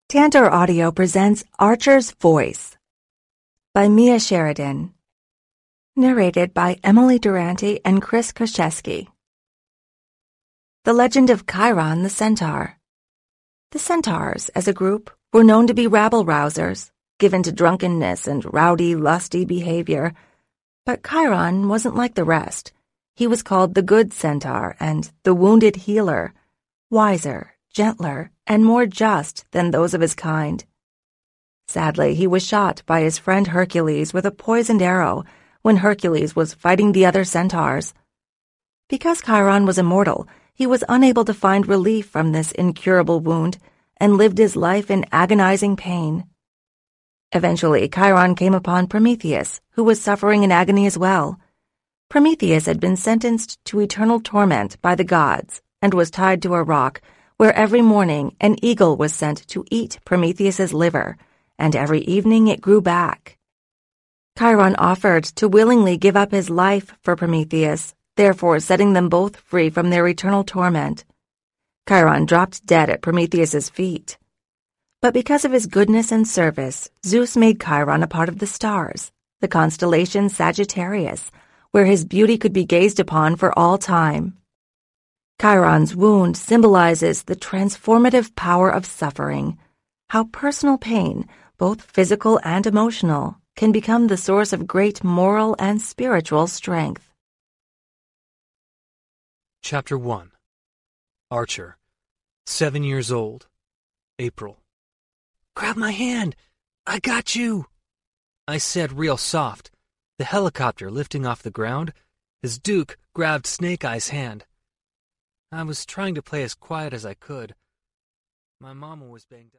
Tantor Audio presents Archer's Voice by Mia Sheridan. Narrated by Emily Durante and Chris Koszewski. The Legend of Chiron the Centaur. The centaurs, as a group, were known to be rabble-rousers, given to drunkenness and rowdy, lusty behavior. But Chiron wasn't like the rest. He was called the Good Centaur and the Wounded Healer, wiser, gentler, and more just than those of his kind. Sadly, he was shot by his friend Hercules with a poisoned arrow when Hercules was fighting the other centaurs. Because Chiron was immortal, he was unable to find relief from this incurable wound and lived his life in agonizing pain. Eventually, Chiron came upon Prometheus, who was suffering in agony as well. Prometheus had been sentenced to eternal torment by the gods and was tied to a rock where every morning an eagle was sent to eat Prometheus's liver, and every evening it grew back. Chiron offered to willingly give up his life for Prometheus, therefore setting them both free from their eternal torment. Chiron dropped dead at Prometheus's feet. But because of his goodness and service, Zeus made Chiron a part of the stars, the constellation Sagittarius, where his beauty could be gazed upon for all time. Chiron's wound symbolizes the transformative power of suffering, how personal pain, both physical and emotional, can become the source of great moral and spiritual strength. Chapter 1. Archer, 7 years old, April. "Grab my hand! I got you!" I said real soft, the helicopter lifting off the ground as Duke grabbed Snake Eye's hand. I was trying to play as quiet as I could. My mama was banged up.